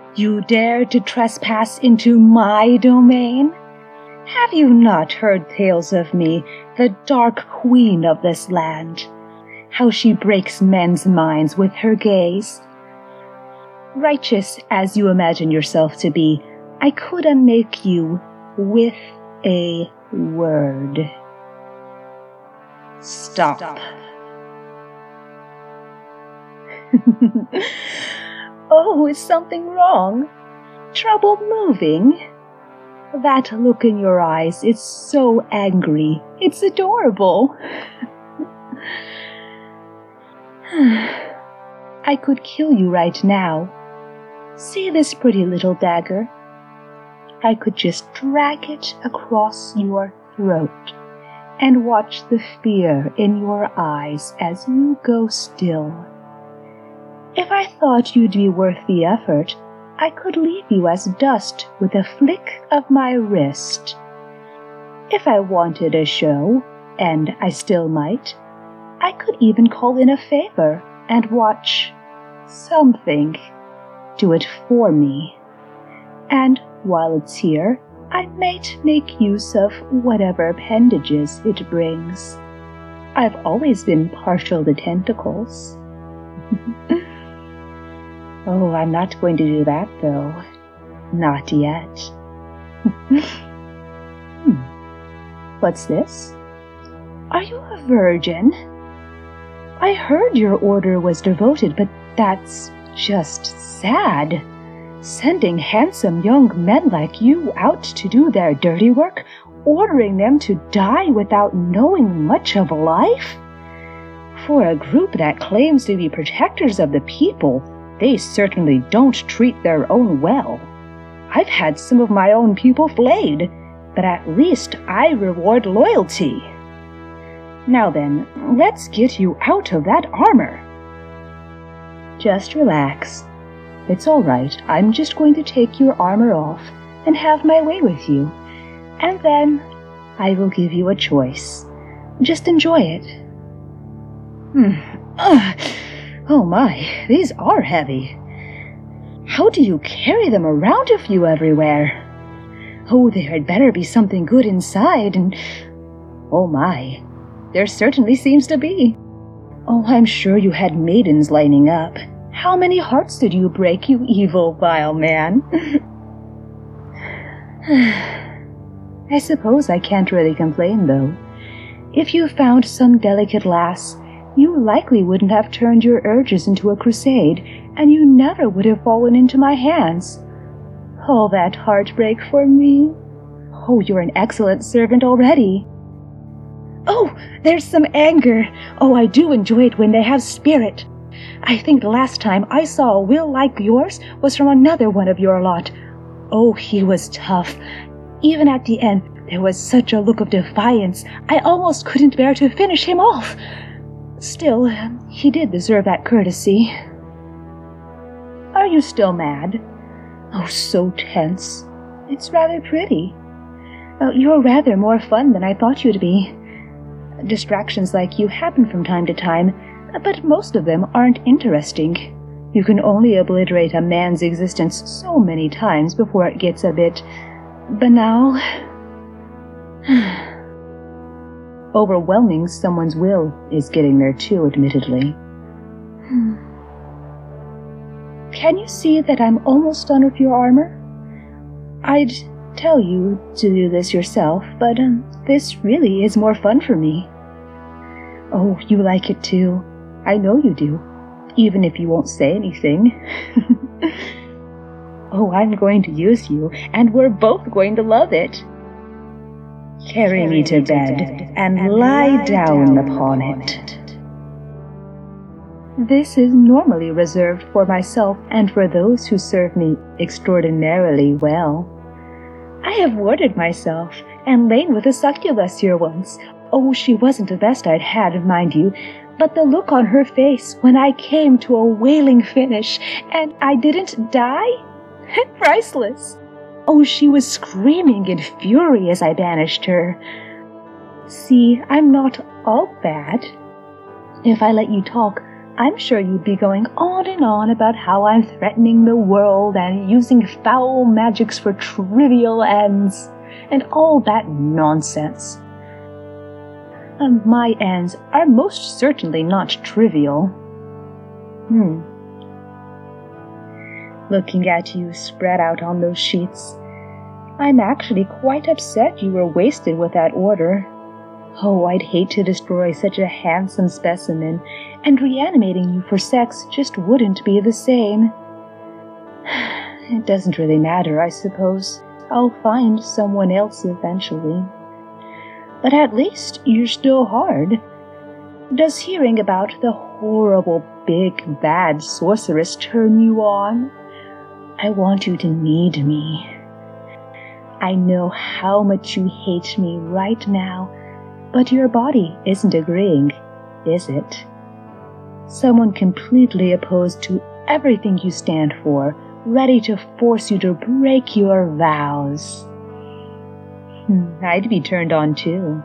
You dare to trespass into my domain? Have you not heard tales of me, the dark queen of this land? How she breaks men's minds with her gaze? Righteous as you imagine yourself to be, I could unmake you with a word. Stop. Oh, is something wrong? Trouble moving? That look in your eyes is so angry. It's adorable. I could kill you right now. See this pretty little dagger? I could just drag it across your throat and watch the fear in your eyes as you go still. If I thought you'd be worth the effort, I could leave you as dust with a flick of my wrist. If I wanted a show, and I still might, I could even call in a favor and watch something do it for me. And while it's here, I might make use of whatever appendages it brings. I've always been partial to tentacles. Oh, I'm not going to do that, though. Not yet. What's this? Are you a virgin? I heard your order was devoted, but that's just sad. Sending handsome young men like you out to do their dirty work, ordering them to die without knowing much of life? For a group that claims to be protectors of the people, they certainly don't treat their own well. I've had some of my own people flayed, but at least I reward loyalty. Now then, let's get you out of that armor. Just relax. It's all right. I'm just going to take your armor off and have my way with you. And then I will give you a choice. Just enjoy it. Oh my, these are heavy. How do you carry them around with you everywhere? Oh, there had better be something good inside, and oh my, there certainly seems to be. Oh, I'm sure you had maidens lining up. How many hearts did you break, you evil, vile man? I suppose I can't really complain, though. If you found some delicate lass, you likely wouldn't have turned your urges into a crusade, and you never would have fallen into my hands. All that heartbreak for me. Oh, you're an excellent servant already. Oh, there's some anger. Oh, I do enjoy it when they have spirit. I think the last time I saw a will like yours was from another one of your lot. Oh, he was tough. Even at the end, there was such a look of defiance, I almost couldn't bear to finish him off. Still, he did deserve that courtesy. Are you still mad? Oh, so tense. It's rather pretty. You're rather more fun than I thought you'd be. Distractions like you happen from time to time, but most of them aren't interesting. You can only obliterate a man's existence so many times before it gets a bit banal. Overwhelming someone's will is getting there too, admittedly. Can you see that I'm almost done with your armor? I'd tell you to do this yourself, but this really is more fun for me. Oh, you like it too. I know you do, even if you won't say anything. Oh, I'm going to use you, and we're both going to love it. Carry me to bed, and lie down upon it. This is normally reserved for myself and for those who serve me extraordinarily well. I have warded myself, and lain with a succubus here once. Oh, she wasn't the best I'd had, mind you, but the look on her face when I came to a wailing finish, and I didn't die? Priceless! Oh, she was screaming in fury as I banished her. See, I'm not all bad. If I let you talk, I'm sure you'd be going on and on about how I'm threatening the world and using foul magics for trivial ends, and all that nonsense. My ends are most certainly not trivial. Looking at you spread out on those sheets, I'm actually quite upset you were wasted with that order. Oh, I'd hate to destroy such a handsome specimen, and reanimating you for sex just wouldn't be the same. It doesn't really matter, I suppose. I'll find someone else eventually. But at least you're still hard. Does hearing about the horrible, big, bad sorceress turn you on? I want you to need me. I know how much you hate me right now, but your body isn't agreeing, is it? Someone completely opposed to everything you stand for, ready to force you to break your vows. I'd be turned on too.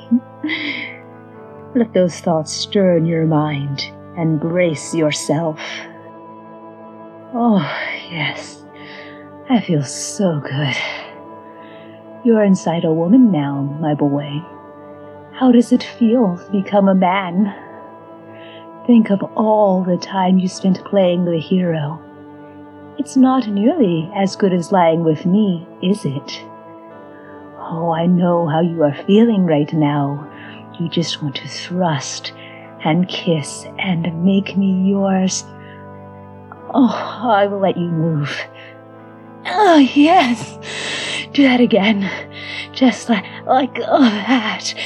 Let those thoughts stir in your mind and brace yourself. Oh, yes, I feel so good. You're inside a woman now, my boy. How does it feel to become a man? Think of all the time you spent playing the hero. It's not nearly as good as lying with me, is it? Oh, I know how you are feeling right now. You just want to thrust and kiss and make me yours. Oh, I will let you move. Oh, yes. Do that again. Just like that.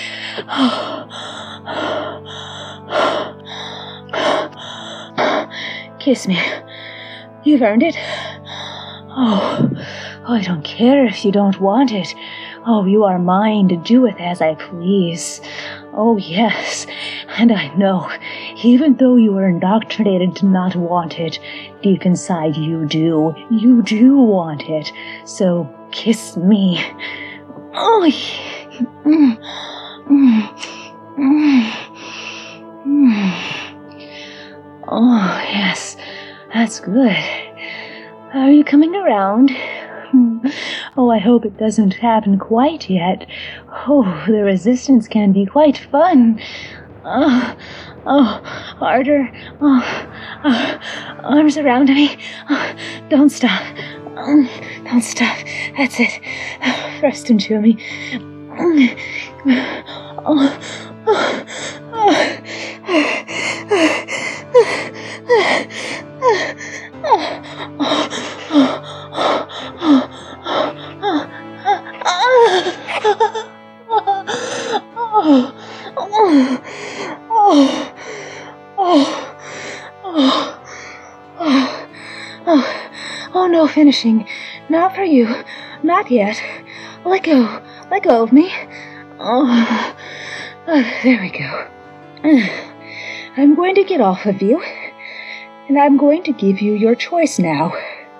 Kiss me. You've earned it. Oh, I don't care if you don't want it. Oh, you are mine to do with as I please. Oh, yes, and I know, even though you were indoctrinated to not want it, deep inside you do want it. So kiss me. Oh, Oh, yes, that's good. Are you coming around? Oh, I hope it doesn't happen quite yet. Oh, the resistance can be quite fun. Harder. Arms around me. Don't stop. Don't stop. That's it. Thrust into me. Oh, no finishing. Not for you. Not yet. Let go. Let go of me. Oh, there we go. I'm going to get off of you, and I'm going to give you your choice now.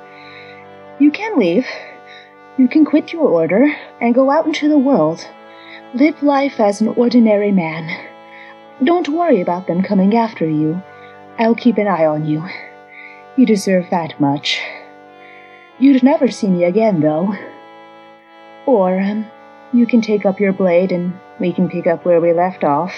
You can leave. You can quit your order and go out into the world. Live life as an ordinary man. Don't worry about them coming after you. I'll keep an eye on you. You deserve that much. You'd never see me again, though. Or, you can take up your blade and we can pick up where we left off.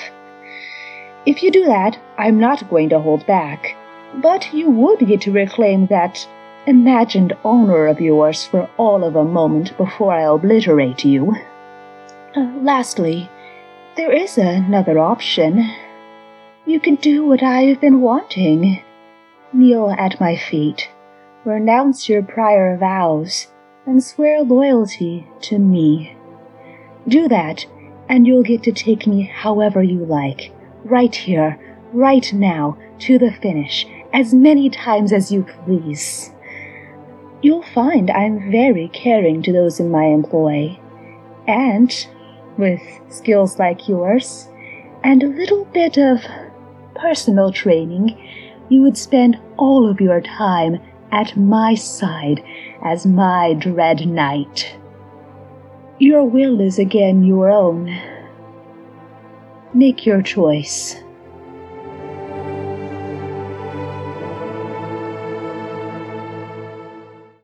If you do that, I'm not going to hold back. But you would get to reclaim that imagined honor of yours for all of a moment before I obliterate you. Lastly, there is another option. You can do what I've been wanting. Kneel at my feet, renounce your prior vows, and swear loyalty to me. Do that, and you'll get to take me however you like, right here, right now, to the finish, as many times as you please. You'll find I'm very caring to those in my employ, and with skills like yours, and a little bit of personal training, you would spend all of your time at my side as my dread knight. Your will is again your own. Make your choice.